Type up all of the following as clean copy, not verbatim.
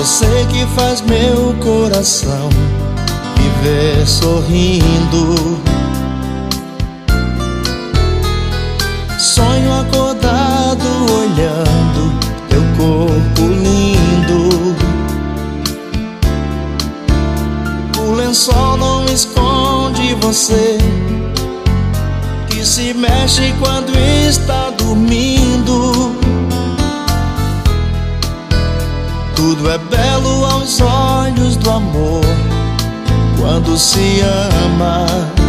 você que faz meu coração viver sorrindo. Sonho acordado olhando teu corpo lindo. O lençol não esconde você, que se mexe quando está dormindo. Tudo é belo aos olhos do amor quando se ama.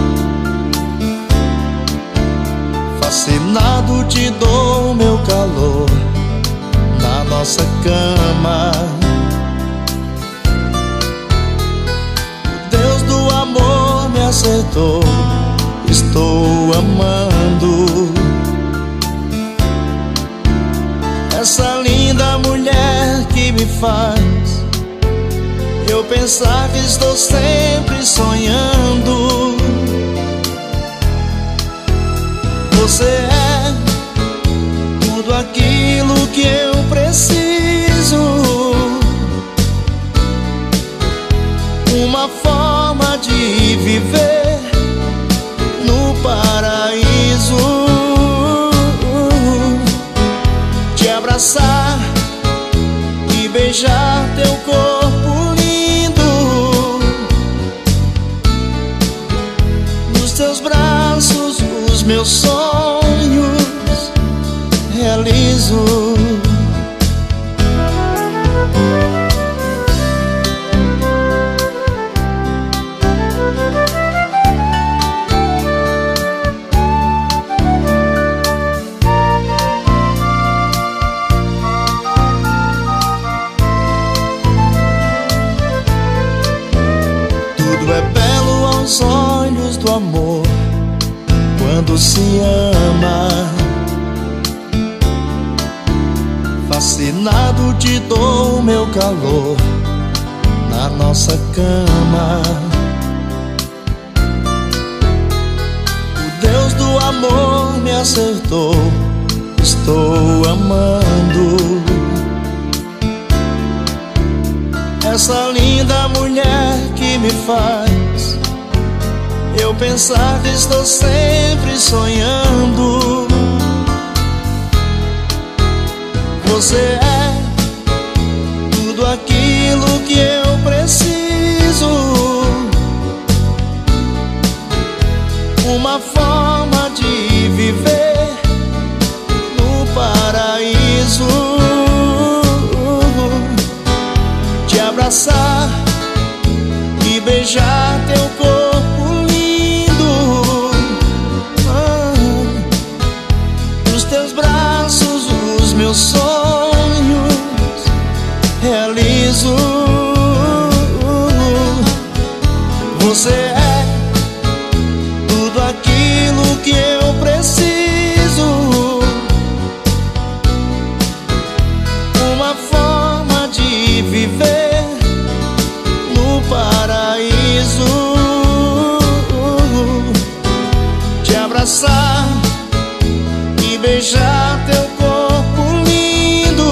Fascinado te dou meu calor na nossa cama. O Deus do amor me acertou, estou amando essa linda mulher que me faz eu pensar que estou sempre sonhando. Você é tudo aquilo que eu preciso, uma forma de viver no paraíso, te abraçar e beijar teu corpo lindo. Nos teus braços os meus sonhos realizo. Tudo é belo aos olhos do amor quando se ama. Fascinado te dou meu calor na nossa cama. O Deus do amor me acertou, estou amando essa linda mulher que me faz eu pensar que estou sempre sonhando. Você é tudo aquilo que eu preciso, uma forma de viver no paraíso, te abraçar e beijar teu corpo lindo. Nos teus braços os meus sonhos realizo. Você é tudo aquilo que eu preciso, uma forma de viver no paraíso, te abraçar e beijar teu corpo lindo.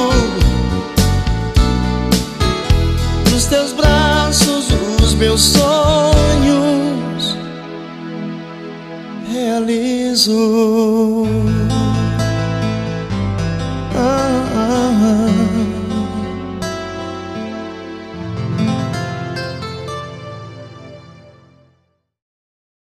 Nos teus braços os meus sonhos realizo.